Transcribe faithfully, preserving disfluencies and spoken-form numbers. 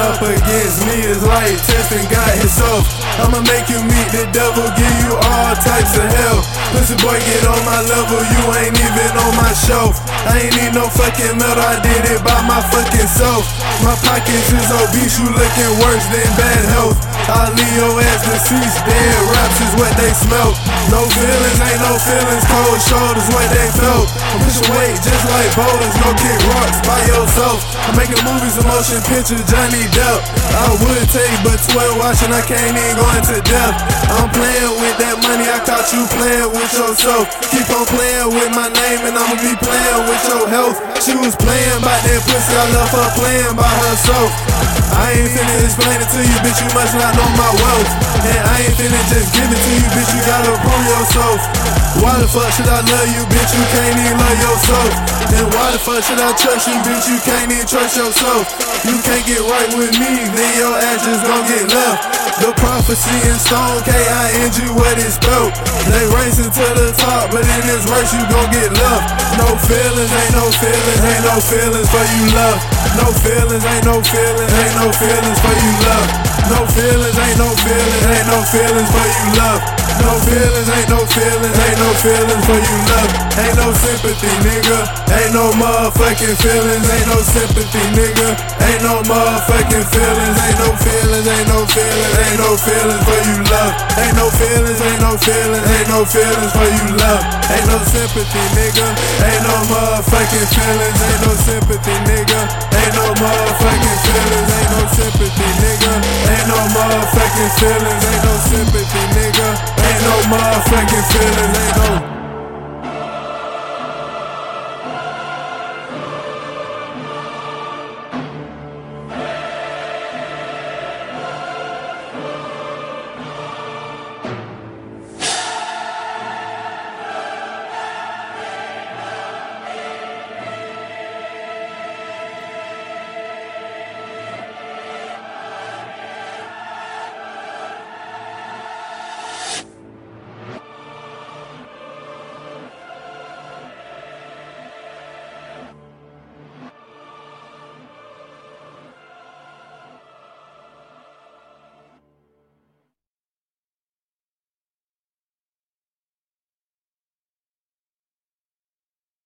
up against me is like testing God himself. I'ma make you meet the devil, give you all types of hell. Pussy boy, get on my level, you ain't even on my shelf. I ain't need no fucking metal, I did it by my fucking self. My pockets is obese, you looking worse than bad health. I'll leave your ass deceased, dead raps is what they smell. No feelings, ain't no feelings, cold shoulders what they felt. I'm pushing weight just like boulders, no kick rocks by yourself. I'm making movies, a motion picture, Johnny Depp. I would take but twelve watching, I can't even go into depth. I'm playing with that money, I caught you playing with yourself. Keep on playing with my name and I'ma be playing with your health. She was playing by that pussy, I left her playing by herself. I ain't finna explain it to you, bitch, you must not know my wealth. And I ain't finna just give it to you, bitch, you gotta prove yourself. Why the fuck should I love you, bitch, you can't even love yourself. And why the fuck should I trust you, bitch, you can't even trust yourself. You can't get right with me, then your ass just gon' get left. The prophecy in stone, K I N G, what it spelled. They racing to the top, but in this race you gon' get left. No feelings, ain't no feelings, ain't no feelings for you love. No feelings, ain't no feelings, ain't no feelings for you love. No feelings, ain't no feelings, ain't no feelings for you love. No feelings, ain't no feelings, ain't no feelings for you love. Ain't no sympathy, nigga. Ain't no motherfucking feelings, ain't no sympathy, nigga. Ain't no motherfucking feelings, ain't no feelings, ain't no feelings, ain't no feelings for you love. Ain't no feelings, ain't no feelings, ain't no feelings for you love. Ain't no sympathy, nigga. Ain't no motherfucking feelings, ain't no sympathy, nigga. Ain't no motherfucking feelings, ain't no sympathy, nigga. Ain't no motherfucking feelings, ain't no sympathy, nigga. Ain't no motherfucking feelings, ain't no